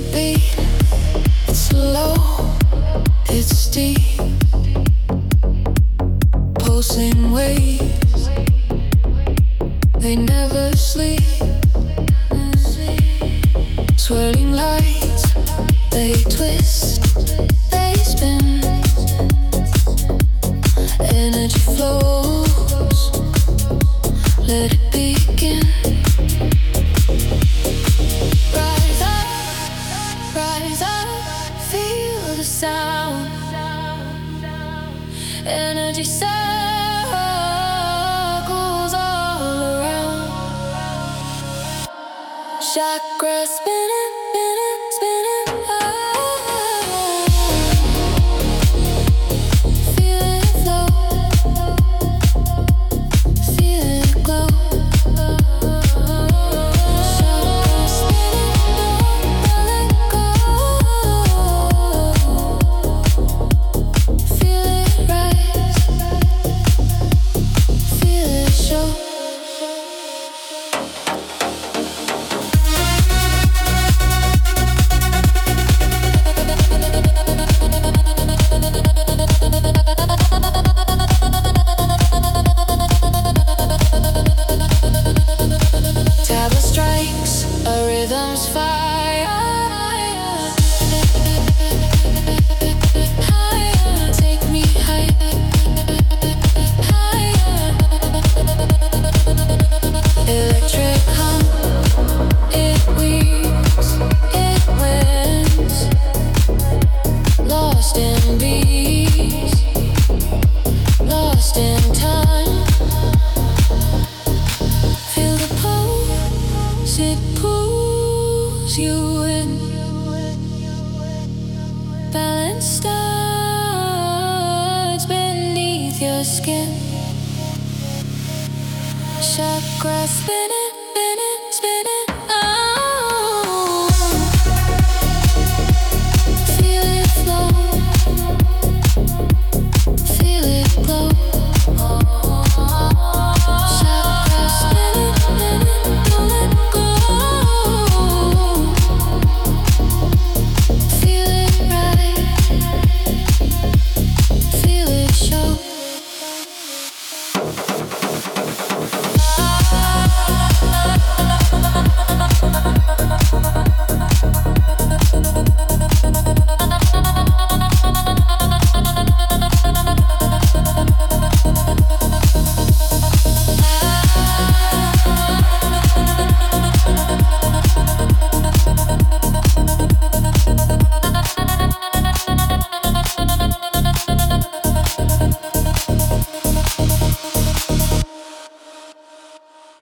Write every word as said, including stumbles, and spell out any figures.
beat, it's low, it's deep, pulsing waves, they never sleep. Swirling lights, they twist, they spin, energy flows, let it begin. Rise up, rise up, feel the sound, energy circles all around, chakras spinning, spinning, spinning. Feel it flow, feel it glow. Chakras spinning, don't let go. Feel it rise, feel it show. Tablet strikes, a rhythm's fire. Higher, take me higher, higher. Electric hum, it weaves, it wins. Lost in beats, lost in time. Feel the pulse, it pulls you in. Balance starts beneath your skin. Chakra spinning, spinning.